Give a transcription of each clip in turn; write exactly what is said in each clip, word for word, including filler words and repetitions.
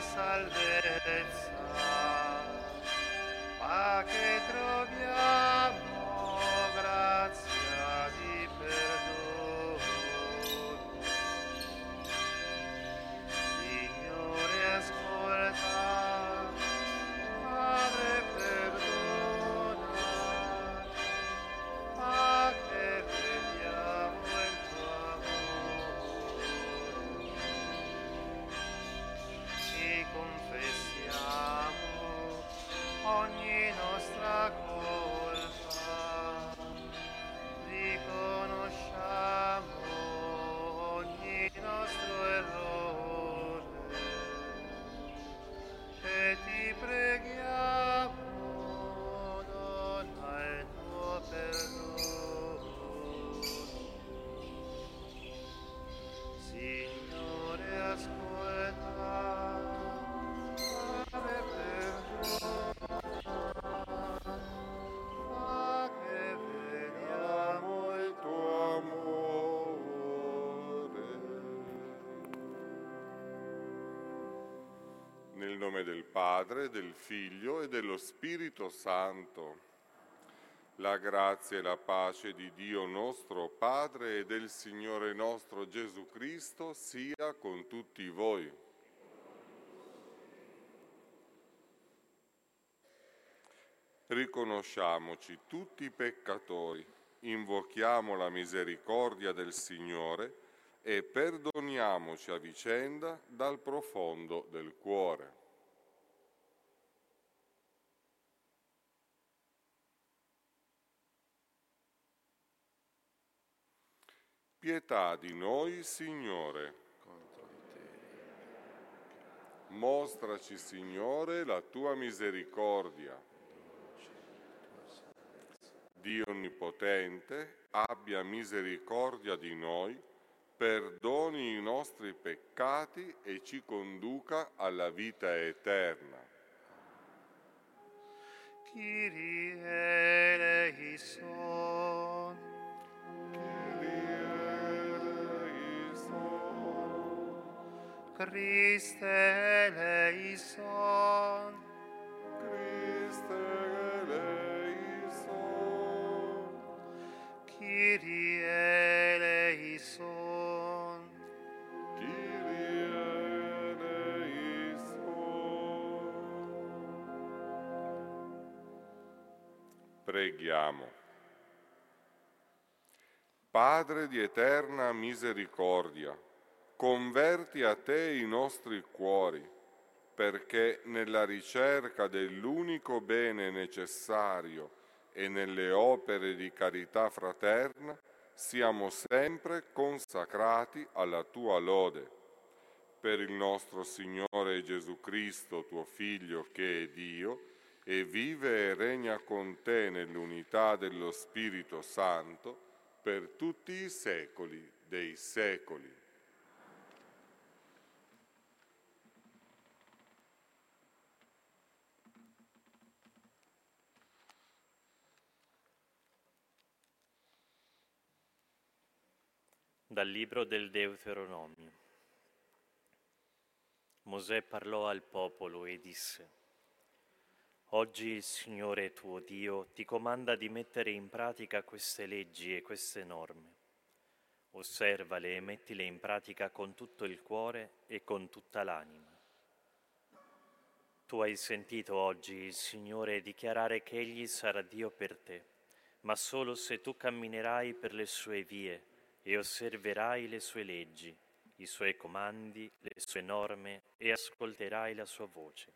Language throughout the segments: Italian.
salvezza, ma che troviamo grazia di perdono. Signore, ascolta, Padre, perdona, ma che vediamo il tuo amore. Ti confessiamo ogni nostra colpa, riconosciamo ogni nostro errore e ti preghiamo, dona il tuo perdono. Signore, ascolta, Padre, perdona, ma che vediamo il tuo amore. Nel nome del Padre, del Figlio e dello Spirito Santo. La grazia e la pace di Dio nostro Padre e del Signore nostro Gesù Cristo sia con tutti voi. Riconosciamoci tutti peccatori, invochiamo la misericordia del Signore e perdoniamoci a vicenda dal profondo del cuore. Pietà di noi, Signore. Mostraci, Signore, la tua misericordia. Dio Onnipotente, abbia misericordia di noi, perdoni i nostri peccati e ci conduca alla vita eterna. Kyrie eleison. Christe eleison. Christe eleison. Kyrie eleison. Kyrie eleison. Preghiamo. Padre di eterna misericordia, converti a te i nostri cuori, perché nella ricerca dell'unico bene necessario e nelle opere di carità fraterna siamo sempre consacrati alla tua lode. Per il nostro Signore Gesù Cristo, tuo Figlio, che è Dio, e vive e regna con te nell'unità dello Spirito Santo, per tutti i secoli dei secoli. Dal libro del Deuteronomio. Mosè parlò al popolo e disse: Oggi il Signore tuo Dio ti comanda di mettere in pratica queste leggi e queste norme. Osservale e mettile in pratica con tutto il cuore e con tutta l'anima. Tu hai sentito oggi il Signore dichiarare che Egli sarà Dio per te, ma solo se tu camminerai per le sue vie e osserverai le sue leggi, i suoi comandi, le sue norme e ascolterai la sua voce.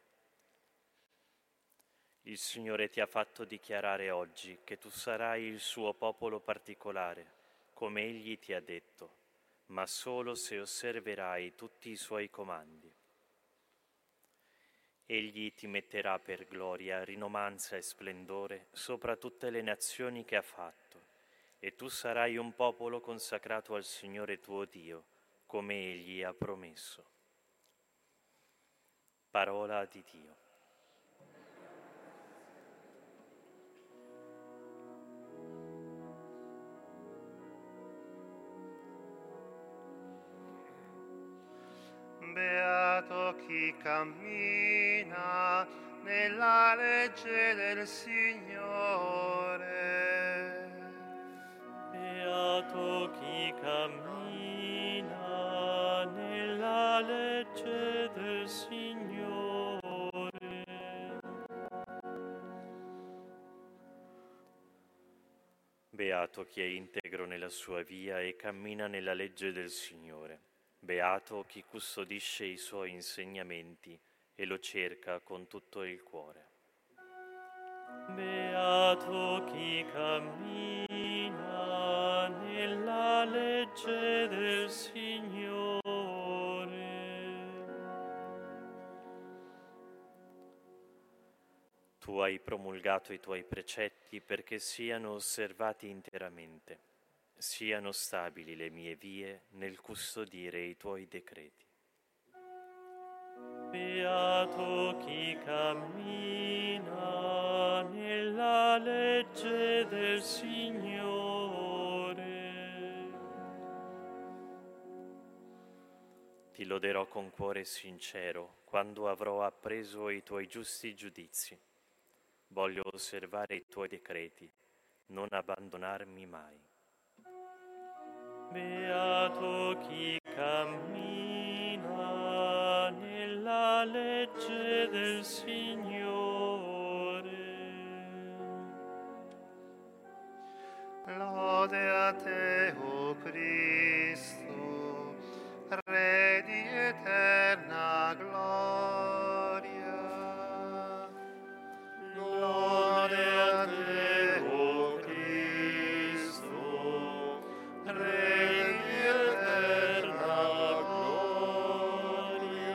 Il Signore ti ha fatto dichiarare oggi che tu sarai il suo popolo particolare, come Egli ti ha detto, ma solo se osserverai tutti i suoi comandi. Egli ti metterà per gloria, rinomanza e splendore sopra tutte le nazioni che ha fatto, e tu sarai un popolo consacrato al Signore tuo Dio, come Egli ha promesso. Parola di Dio. Beato chi cammina nella legge del Signore. Beato chi cammina nella legge del Signore. Beato chi è integro nella sua via e cammina nella legge del Signore. Beato chi custodisce i suoi insegnamenti e lo cerca con tutto il cuore. Beato chi cammina nella legge del Signore. Tu hai promulgato i tuoi precetti perché siano osservati interamente. Siano stabili le mie vie nel custodire i tuoi decreti. Beato chi cammina nella legge del Signore. Ti loderò con cuore sincero quando avrò appreso i tuoi giusti giudizi. Voglio osservare i tuoi decreti, non abbandonarmi mai. Beato chi cammina nella legge del Signore. Lode a te, o Cristo, Re di eterna gloria. Lode a te, o Cristo, Re di eterna gloria.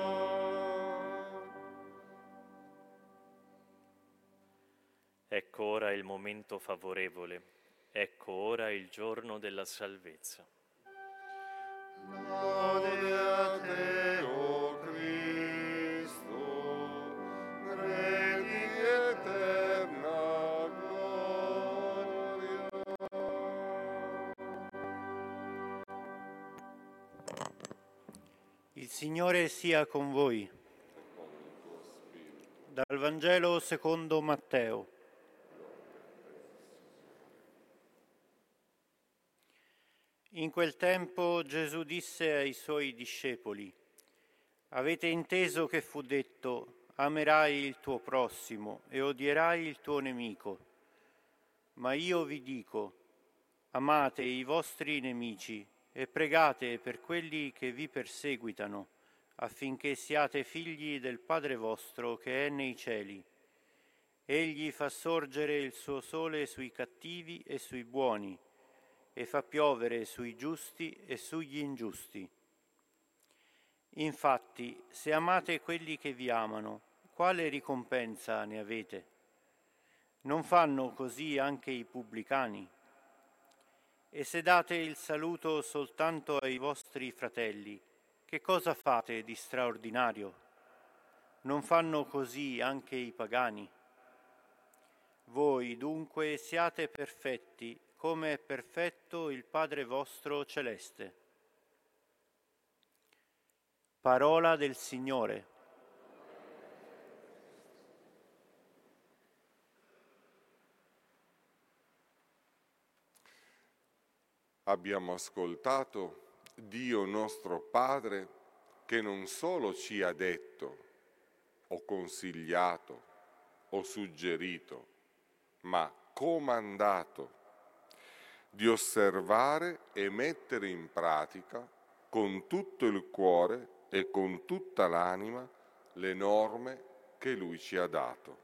Ecco ora il momento favorevole, ecco ora il giorno della salvezza. Lode a te, o Cristo, Re di eterna gloria. Il Signore sia con voi. Dal Vangelo secondo Matteo. In quel tempo Gesù disse ai suoi discepoli: avete inteso che fu detto: amerai il tuo prossimo e odierai il tuo nemico. Ma io vi dico: amate i vostri nemici e pregate per quelli che vi perseguitano, affinché siate figli del Padre vostro che è nei cieli. Egli fa sorgere il suo sole sui cattivi e sui buoni, e fa piovere sui giusti e sugli ingiusti. Infatti, se amate quelli che vi amano, quale ricompensa ne avete? Non fanno così anche i pubblicani? E se date il saluto soltanto ai vostri fratelli, che cosa fate di straordinario? Non fanno così anche i pagani? Voi dunque siate perfetti, come è perfetto il Padre vostro celeste. Parola del Signore. Abbiamo ascoltato Dio nostro Padre che non solo ci ha detto, o consigliato, o suggerito, ma comandato di osservare e mettere in pratica con tutto il cuore e con tutta l'anima le norme che Lui ci ha dato.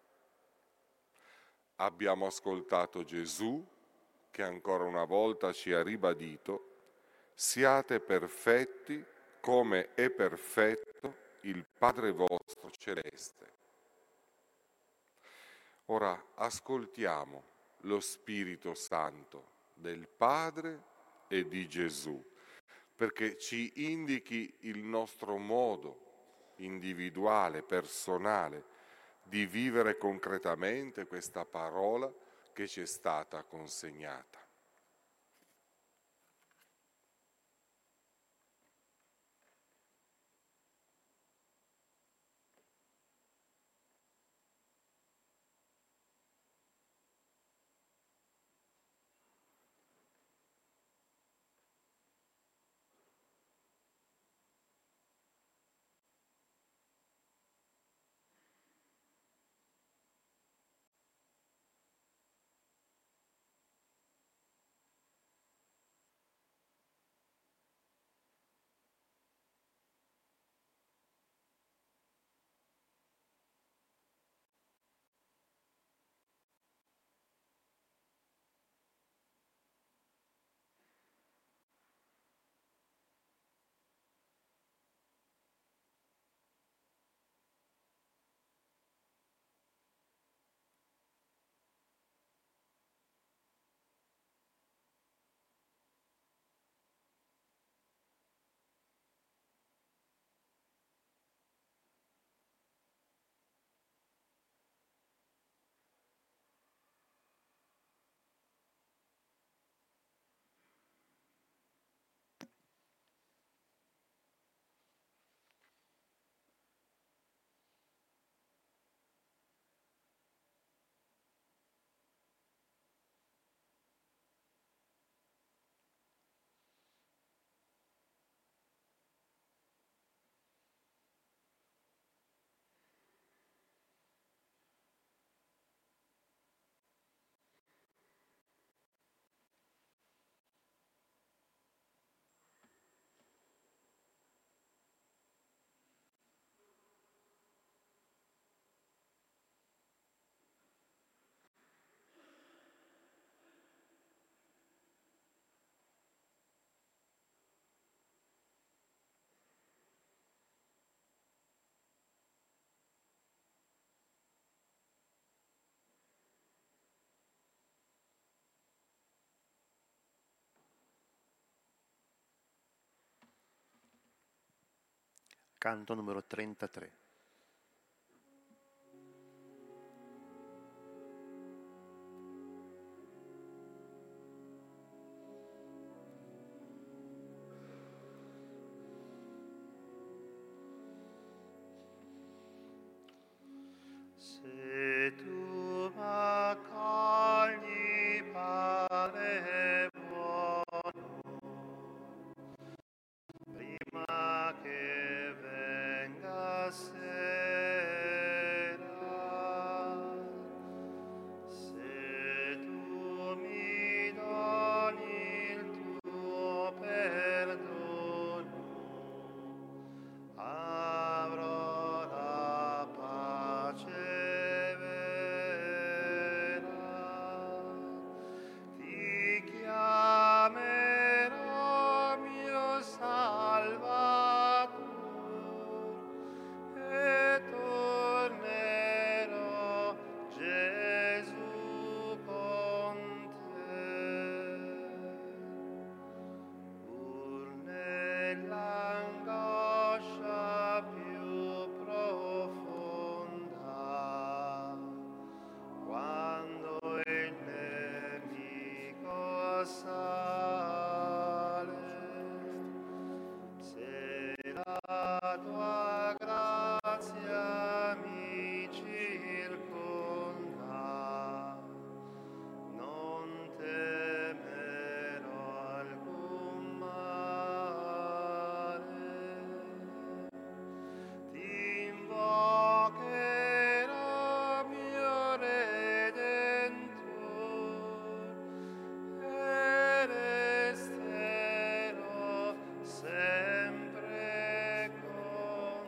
Abbiamo ascoltato Gesù che ancora una volta ci ha ribadito: siate perfetti come è perfetto il Padre vostro celeste. Ora ascoltiamo lo Spirito Santo del Padre e di Gesù, perché ci indichi il nostro modo individuale, personale, di vivere concretamente questa parola che ci è stata consegnata. canto numero trentatré. Se tu m'accogli, Padre buono, prima che venga sera, se tu mi doni il tuo perdono, avrò la pace vera. Ti chiamerò mio Salvatore e tornerò, Gesù, con te. Pur nell'angoscia più profonda, quando il nemico sale, se la tua grazia mi circonda, non temerò alcun male. Ti invocherò, mio Redentore, e resterò sempre con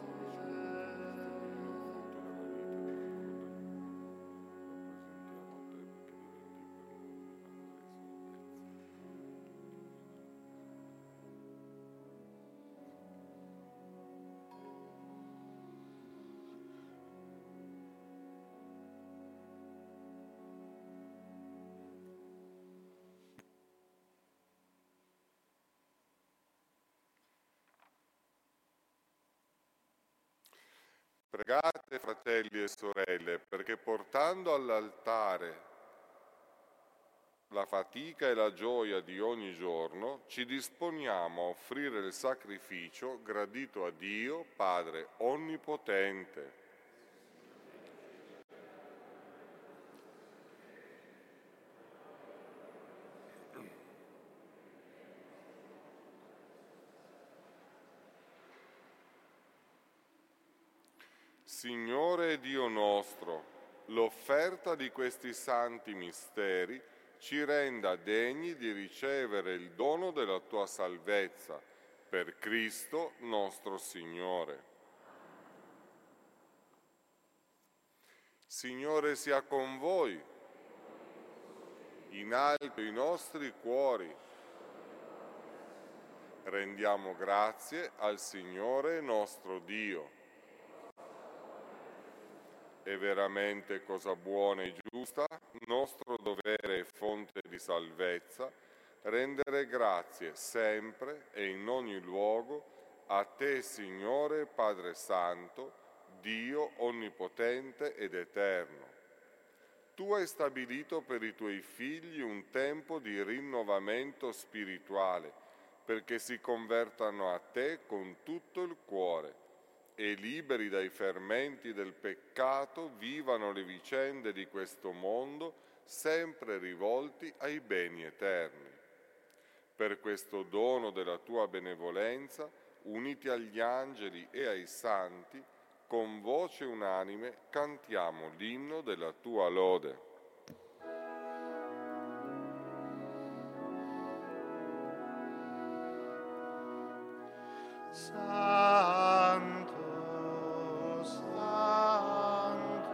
Pregate, fratelli e sorelle, perché portando all'altare la fatica e la gioia di ogni giorno, ci disponiamo a offrire il sacrificio gradito a Dio, Padre Onnipotente. Signore Dio nostro, l'offerta di questi santi misteri ci renda degni di ricevere il dono della tua salvezza, per Cristo nostro Signore. Signore sia con voi, in alto i nostri cuori. Rendiamo grazie al Signore nostro Dio. È veramente cosa buona e giusta, nostro dovere e fonte di salvezza, rendere grazie sempre e in ogni luogo a te, Signore Padre Santo, Dio onnipotente ed eterno. Tu hai stabilito per i tuoi figli un tempo di rinnovamento spirituale, perché si convertano a te con tutto il cuore e liberi dai fermenti del peccato vivano le vicende di questo mondo sempre rivolti ai beni eterni. Per questo dono della tua benevolenza, uniti agli angeli e ai santi, con voce unanime cantiamo l'inno della tua lode. Santo, Santo,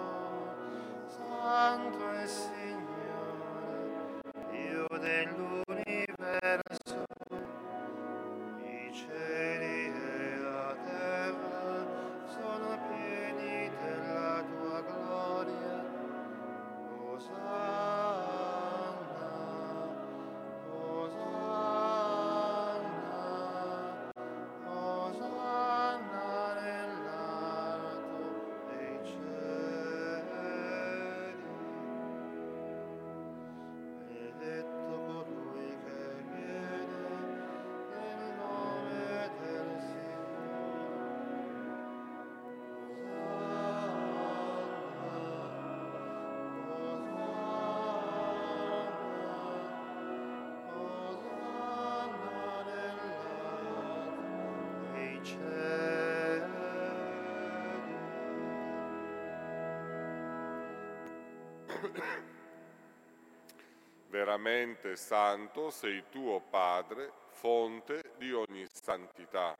Santo è il Signore, Dio dell'universo, i cieli e la terra sono pieni della tua gloria. Osanna, Osanna, Osanna. Veramente santo sei tu, o Padre, fonte di ogni santità.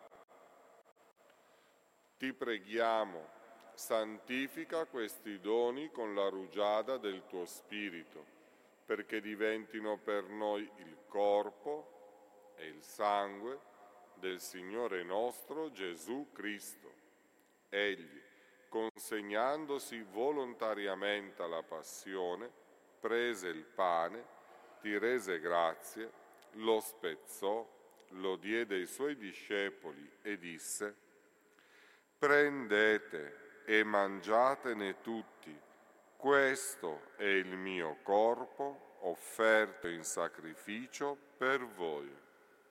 Ti preghiamo, santifica questi doni con la rugiada del tuo Spirito, perché diventino per noi il corpo e il sangue del Signore nostro Gesù Cristo. Egli, consegnandosi volontariamente alla passione, prese il pane, ti rese grazie, lo spezzò, lo diede ai suoi discepoli e disse: prendete e mangiatene tutti, questo è il mio corpo offerto in sacrificio per voi.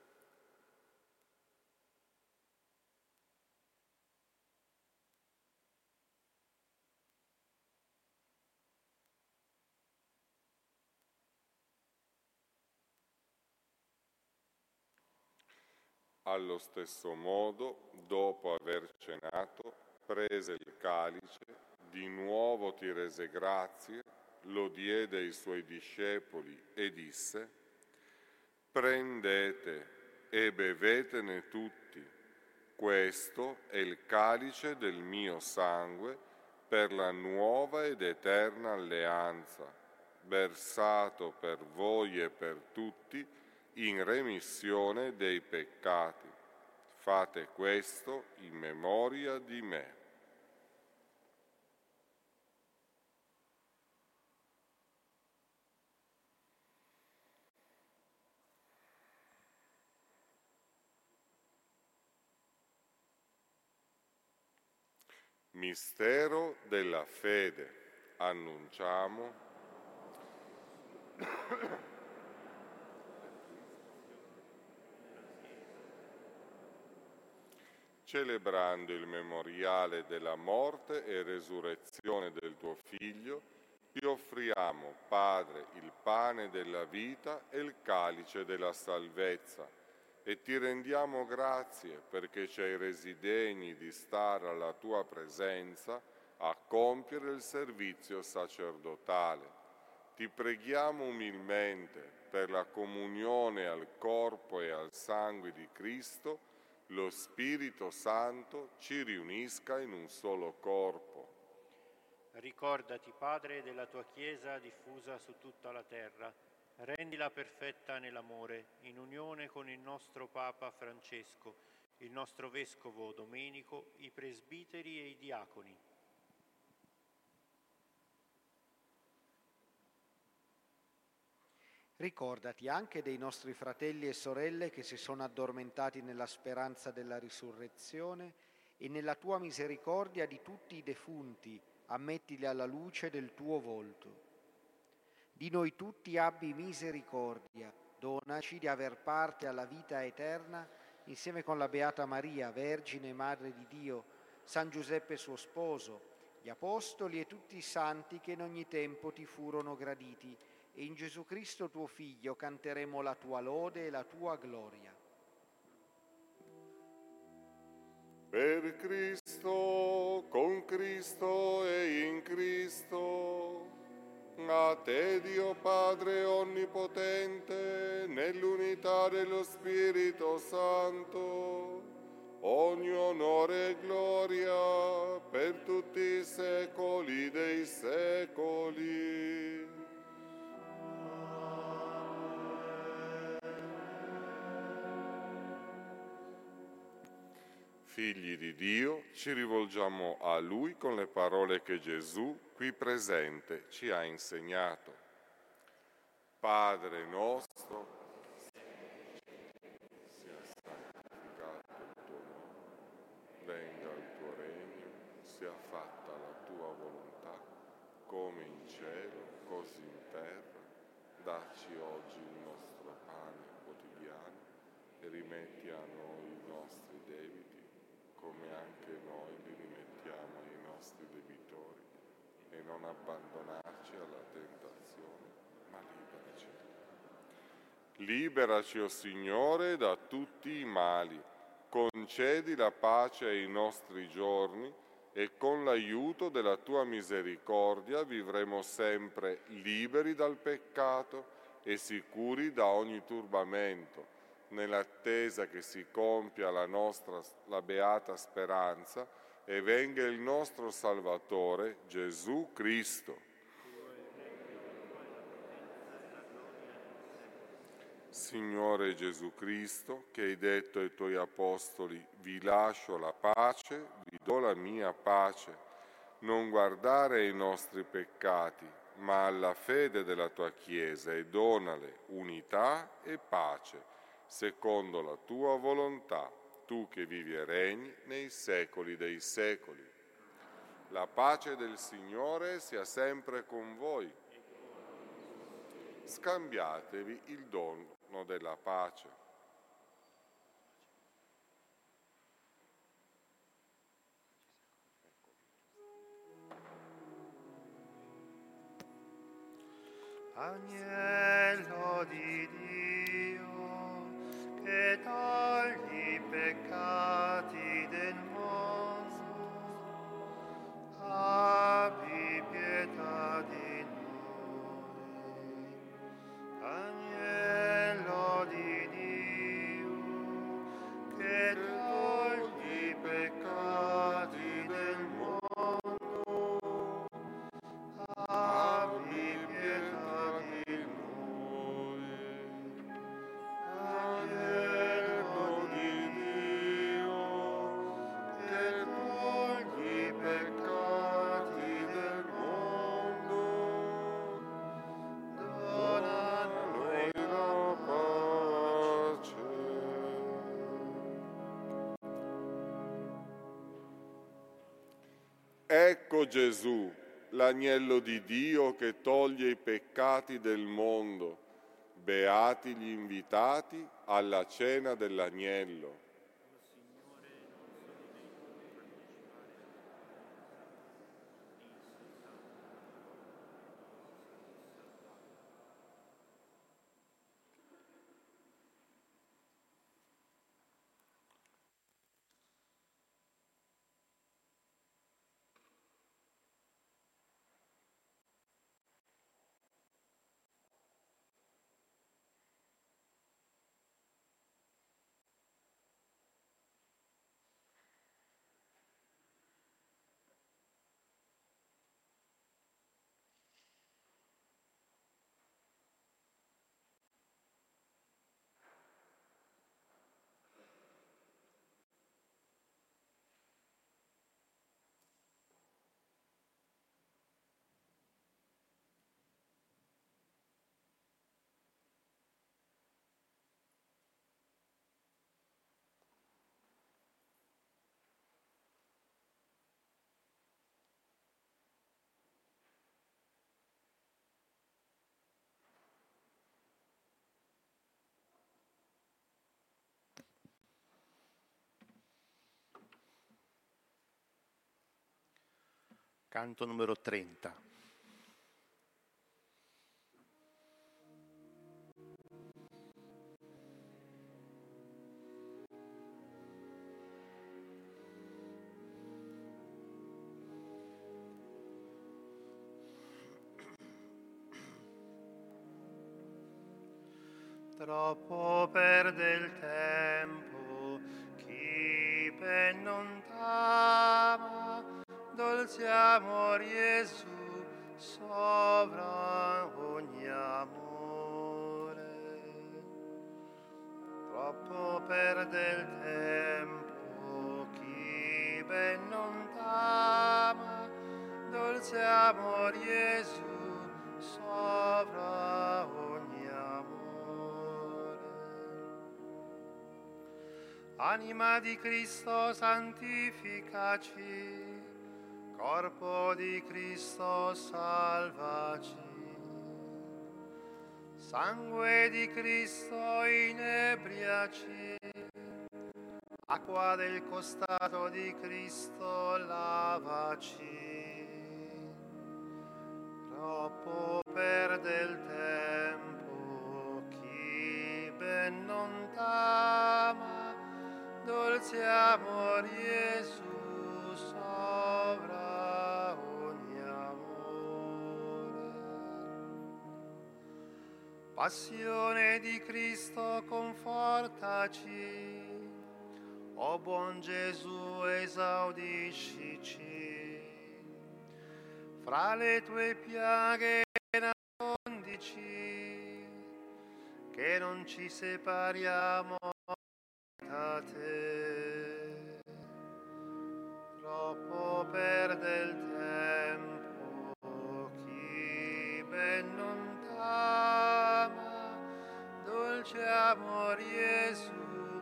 Allo stesso modo, dopo aver cenato, prese il calice, di nuovo ti rese grazie, lo diede ai suoi discepoli e disse: prendete e bevetene tutti, questo è il calice del mio sangue per la nuova ed eterna alleanza, versato per voi e per tutti in remissione dei peccati. Fate questo in memoria di me. Mistero della fede. Annunciamo celebrando il memoriale della morte e resurrezione del tuo Figlio, ti offriamo, Padre, il pane della vita e il calice della salvezza, e ti rendiamo grazie perché ci hai resi degni di stare alla tua presenza a compiere il servizio sacerdotale. Ti preghiamo umilmente per la comunione al corpo e al sangue di Cristo, lo Spirito Santo ci riunisca in un solo corpo. Ricordati, Padre, della tua Chiesa diffusa su tutta la terra. Rendila perfetta nell'amore, in unione con il nostro Papa Francesco, il nostro Vescovo Domenico, i presbiteri e i diaconi. Ricordati anche dei nostri fratelli e sorelle che si sono addormentati nella speranza della risurrezione e nella tua misericordia di tutti i defunti, ammettili alla luce del tuo volto. Di noi tutti abbi misericordia, donaci di aver parte alla vita eterna insieme con la Beata Maria, Vergine e Madre di Dio, San Giuseppe suo sposo, gli Apostoli e tutti i santi che in ogni tempo ti furono graditi, e in Gesù Cristo tuo Figlio canteremo la tua lode e la tua gloria. Per Cristo, con Cristo e in Cristo, a te Dio Padre Onnipotente, nell'unità dello Spirito Santo, ogni onore e gloria per tutti i secoli dei secoli. Figli di Dio, ci rivolgiamo a Lui con le parole che Gesù, qui presente, ci ha insegnato. Padre nostro, sia santificato il tuo nome, venga il tuo regno, sia fatta la tua volontà, come in cielo, così in terra. Dacci oggi il nostro pane quotidiano e rimetti a noi i nostri debiti, come anche noi li rimettiamo ai nostri debitori, e non abbandonarci alla tentazione, ma liberaci. Liberaci, o Signore, da tutti i mali, concedi la pace ai nostri giorni, e con l'aiuto della tua misericordia vivremo sempre liberi dal peccato e sicuri da ogni turbamento, nell'attesa che si compia la nostra la beata speranza e venga il nostro Salvatore Gesù Cristo. Signore Gesù Cristo, che hai detto ai tuoi apostoli: vi lascio la pace, vi do la mia pace, non guardare ai nostri peccati, ma alla fede della tua Chiesa e donale unità e pace, secondo la tua volontà, tu che vivi e regni nei secoli dei secoli. La pace del Signore sia sempre con voi. Scambiatevi il dono della pace. Agnello di Dio, che togli i peccati del mondo, abbi pietà di noi. Agnello di Dio, che togli i peccati del mondo, abbi pietà di noi. Agnello di Dio, che togli i peccati del mondo, dona a noi la pace. Ecco Gesù, l'agnello di Dio che toglie i peccati del mondo. Beati gli invitati alla cena dell'agnello. Canto numero trenta. Troppo perde il tempo chi ben non t'ama, dolce amor Gesù sovra ogni amore. Troppo perde il tempo chi ben non t'ama, dolce amor Gesù sovra ogni amore. Anima di Cristo santificaci, corpo di Cristo salvaci, sangue di Cristo inebriaci, acqua del costato di Cristo lavaci. Troppo perde il tempo chi ben non t'ama, dolce amor Gesù sovra Passione di Cristo, confortaci. O buon Gesù, esaudiscici. Fra le tue piaghe nascondici, che non ci separiamo da te. Troppo perde il tempo chi ben non t'ama, dolce amor Gesù,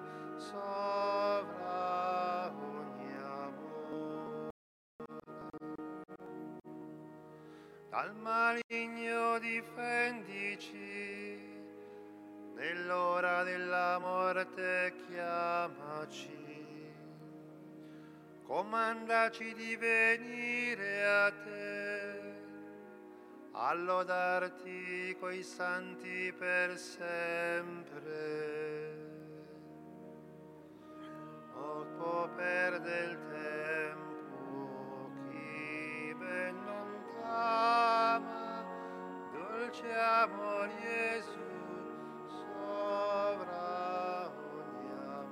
sovra ogni amor. Dal maligno difendici, nell'ora della morte chiamaci. Comandaci di venire a te, a lodarti coi santi per sempre. Troppo perde il tempo chi ben non t'ama, dolce amor Gesù, sovra ogni amor.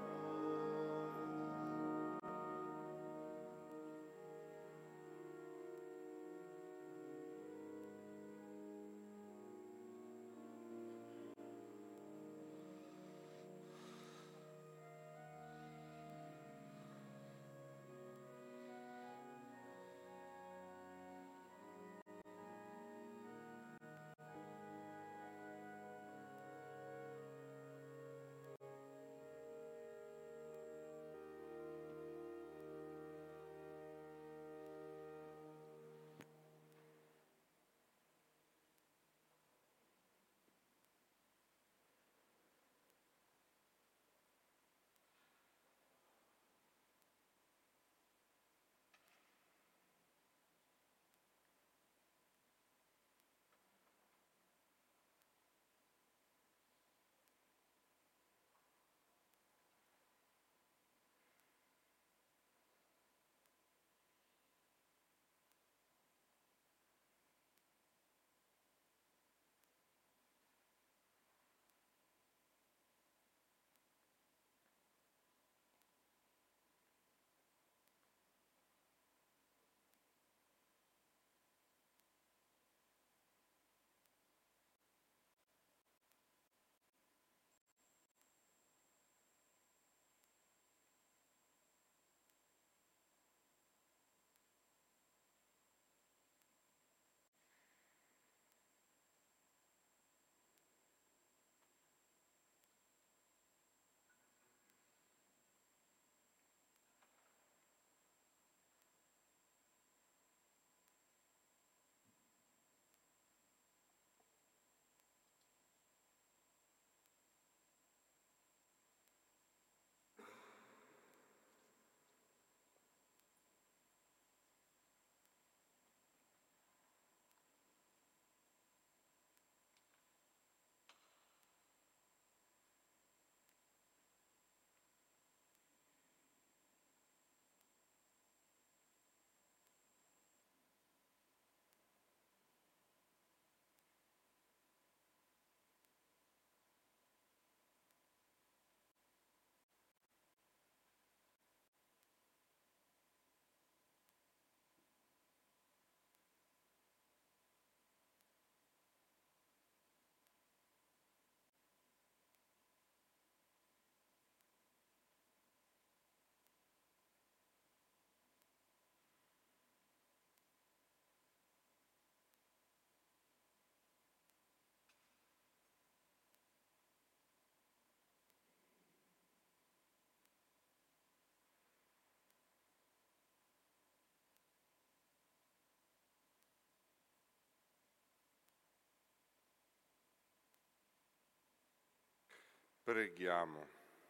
Preghiamo.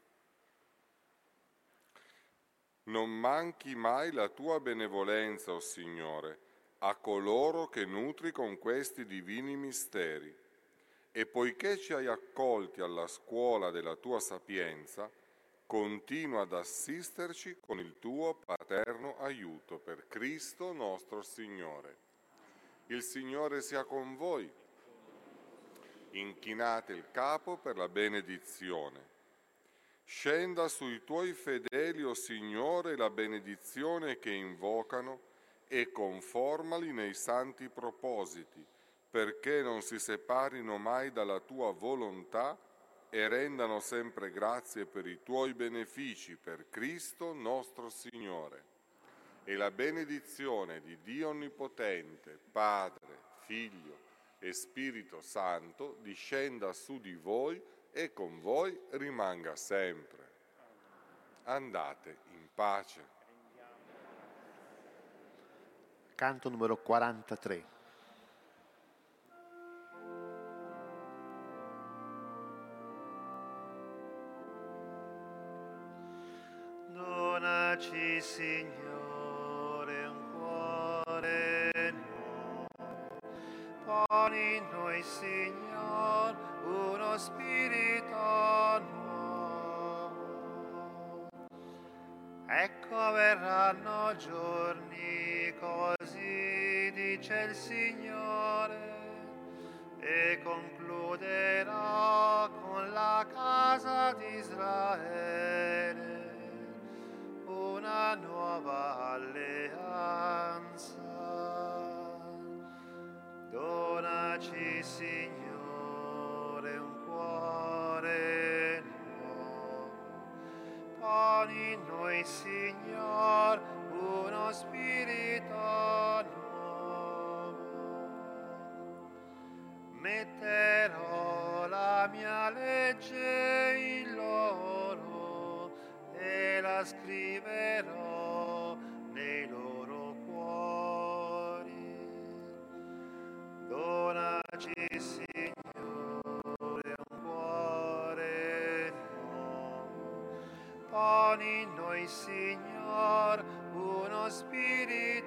Non manchi mai la tua benevolenza, o Signore, a coloro che nutri con questi divini misteri, e poiché ci hai accolti alla scuola della tua sapienza, continua ad assisterci con il tuo paterno aiuto per Cristo nostro Signore. Il Signore sia con voi. Inchinate il capo per la benedizione. Scenda sui tuoi fedeli, o Signore, la benedizione che invocano e conformali nei santi propositi, perché non si separino mai dalla tua volontà e rendano sempre grazie per i tuoi benefici, per Cristo nostro Signore. E la benedizione di Dio Onnipotente, Padre, Figlio e Spirito Santo discenda su di voi e con voi rimanga sempre. Andate in pace. Canto numero quarantatré. Donaci, Signore, un cuore nuovo. Poni in noi, Signore, uno spirito nuovo. Ecco verranno giorni, così dice il Signore, e concluderà con la casa di Israele una nuova alleanza. Donaci, Signore, un cuore nuovo. Poni in noi, Signore, uno spirito nuovo. Metterò la mia legge in loro e la scriverò nei loro cuori. Donaci, Signore, un cuore nuovo. Poni in noi, Signore, uno spirito